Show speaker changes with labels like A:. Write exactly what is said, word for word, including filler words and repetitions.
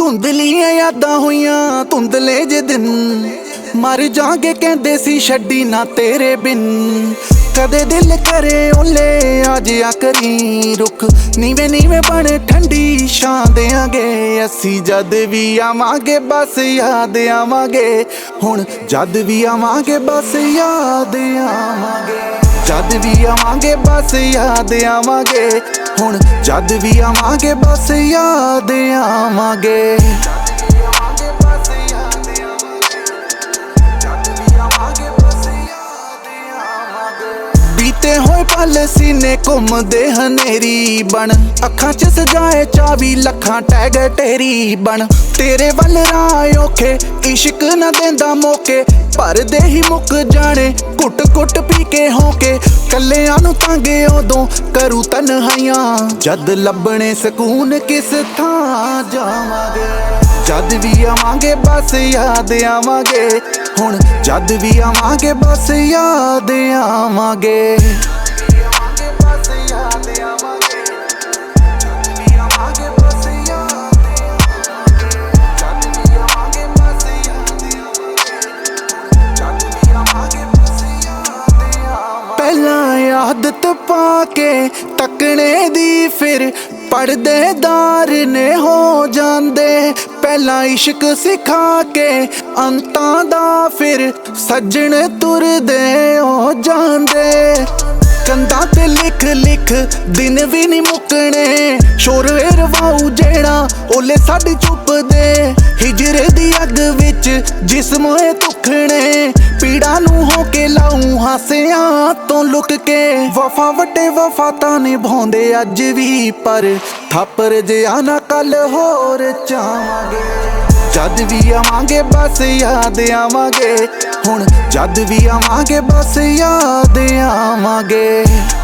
A: ਧੁੰਦਲੀਆਂ ਯਾਦਾਂ ਹੋਈਆਂ ਧੁੰਦਲੇ ਜੇ ਦਿਨ ਮਰ ਜਾਗੇ ਕਹਿੰਦੇ ਸੀ ਛੱਡੀ ਨਾ ਤੇਰੇ ਬਿਨ। ਕਦੇ ਦਿਲ ਕਰੇ ਓਲੇ ਆ ਜਿਆ ਕਰੀ ਰੁੱਖ ਨੀਵੇਂ ਨੀਵੇਂ ਬਣ ਠੰਡੀ ਛਾਂ ਦਿਆਂਗੇ ਅਸੀਂ ਜਦ ਵੀ ਆਵਾਂਗੇ ਬਸ ਯਾਦ ਆਵਾਂਗੇ। ਹੁਣ ਜਦ ਵੀ ਆਵਾਂਗੇ ਬਸ ਯਾਦ ਆਵਾਂਗੇ। ਜਦ ਵੀ ਆਵਾਂਗੇ ਬਸ ਯਾਦ ਆਵਾਂਗੇ। ਹੁਣ ਜਦ ਵੀ ਆਵਾਂਗੇ ਬਸ ਯਾਦ ਆਵਾਂਗੇ। ਬੀਤੇ ਹੋਏ ਪਲ ਸੀਨੇ ਘੁੰਮਦੇ ਹਨੇਰੀ ਬਣ ਅੱਖਾਂ 'ਚ ਸਜਾਏ ਚਾਵੀ ਲੱਖਾਂ ਟੈਗ ਟੇਰੀ ਬਣ। ਤੇਰੇ ਵੱਲ ਰਾਹ ਔਖੇ ਇਸ਼ਕ ਨਾ ਦਿੰਦਾ ਮੌਕੇ ਭਰਦੇ ਹੀ ਮੁੱਕ ਜਾਣੇ ਘੁੱਟ ਘੁੱਟ ਪੀ ਕੇ ਹੋਕੇ। ਕੱਲਿਆਂ ਨੂੰ ਤੰਗੇ ਉਦੋਂ ਕਰੂ ਤਨਹਾਈਆਂ ਜਦ ਲੱਭਣੇ ਸਕੂਨ ਕਿਸ ਥਾਂ ਜਾਵਾਂਗੇ। ਜਦ ਵੀ ਆਵਾਂਗੇ ਬਸ ਯਾਦ ਆਵਾਂਗੇ। ਹੁਣ ਜਦ ਵੀ ਆਵਾਂਗੇ ਬਸ ਯਾਦ ਆਵਾਂਗੇ। ਪਹਿਲਾਂ ਆਦਤ ਪਾ ਕੇ ਤੱਕਣੇ ਦੀ ਫਿਰ ਪਰਦੇਦਾਰ ਨੇ ਹੋ ਜਾਂਦੇ। ਪਹਿਲਾਂ ਇਸ਼ਕ ਸਿਖਾ ਕੇ ਅੰਤਾਂ ਦਾ ਫਿਰ ਸੱਜਣ ਤੁਰਦੇ ਹੋ ਜਾਂਦੇ। ਕੰਧਾਂ ਤੇ ਲਿਖ ਲਿਖ ਦਿਨ ਵੀ ਨੀ ਮੁੱਕਣੇ ਸ਼ੋਰ ਰਵਾਊ ਜਿਹੜਾ ਓਲੇ ਸਾਡੀ ਚੁੱਪਦੇ। ਹਿਜਰੇ ਦੀ ਅੱਗ ਵਿੱਚ ਜਿਸਮ ਏ ਧੁਖਣੇ ਪੀੜਾ ਨੂੰ ਹੋ ਕੇ ਲਾਊ ਹਾਸਿਆਂ ਤੋਂ ਲੁਕ ਕੇ। ਵਫਾ ਵੱਡੇ ਵਫਾ ਤਾਂ ਨਿਭਾਉਂਦੇ ਅੱਜ ਵੀ ਪਰ ਥਾਪਰ ਜਿਹਾ ਨਾ ਕੱਲ ਹੋਰ ਚਾਵਾਂਗੇ। ਜਦ ਵੀ ਆਵਾਂਗੇ ਬਸ ਯਾਦ ਆਵਾਂਗੇ। ਹੁਣ ਜਦ ਵੀ ਆਵਾਂਗੇ ਬਸ ਯਾਦ ਆਵਾਂਗੇ।